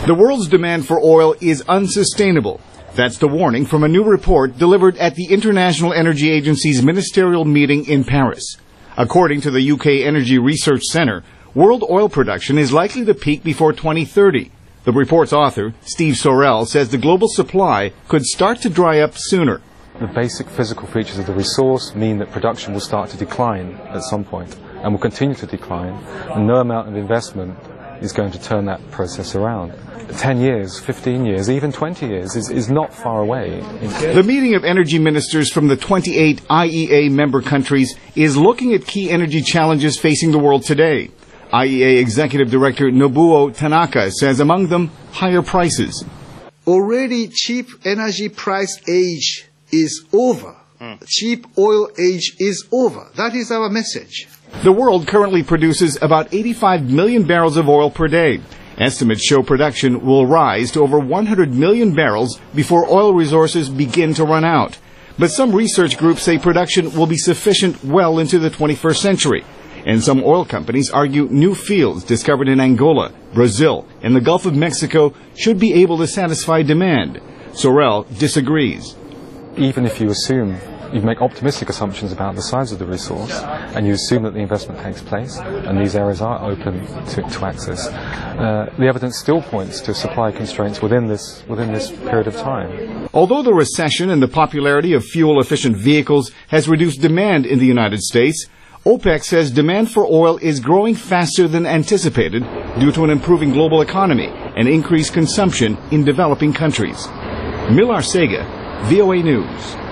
The world's demand for oil is unsustainable. That's the warning from a new report delivered at the International Energy Agency's ministerial meeting in Paris. According to the UK Energy Research Centre, world oil production is likely to peak before 2030. The report's author, Steve Sorrell, says the global supply could start to dry up sooner. The basic physical features of the resource mean that production will start to decline at some point and will continue to decline, and no amount of investment is going to turn that process around. 10 years, 15 years, even 20 years is not far away. The meeting of energy ministers from the 28 IEA member countries is looking at key energy challenges facing the world today. IEA Executive Director Nobuo Tanaka says among them, higher prices. Already cheap energy price age is over. Cheap oil age is over. That is our message. The world currently produces about 85 million barrels of oil per day. Estimates show production will rise to over 100 million barrels before oil resources begin to run out. But some research groups say production will be sufficient well into the 21st century. And some oil companies argue new fields discovered in Angola, Brazil, and the Gulf of Mexico should be able to satisfy demand. Sorrell disagrees. Even if you make optimistic assumptions about the size of the resource, and you assume that the investment takes place, and these areas are open to access, the evidence still points to supply constraints within this period of time. Although the recession and the popularity of fuel-efficient vehicles has reduced demand in the United States, OPEC says demand for oil is growing faster than anticipated due to an improving global economy and increased consumption in developing countries. Millar Sega, VOA News.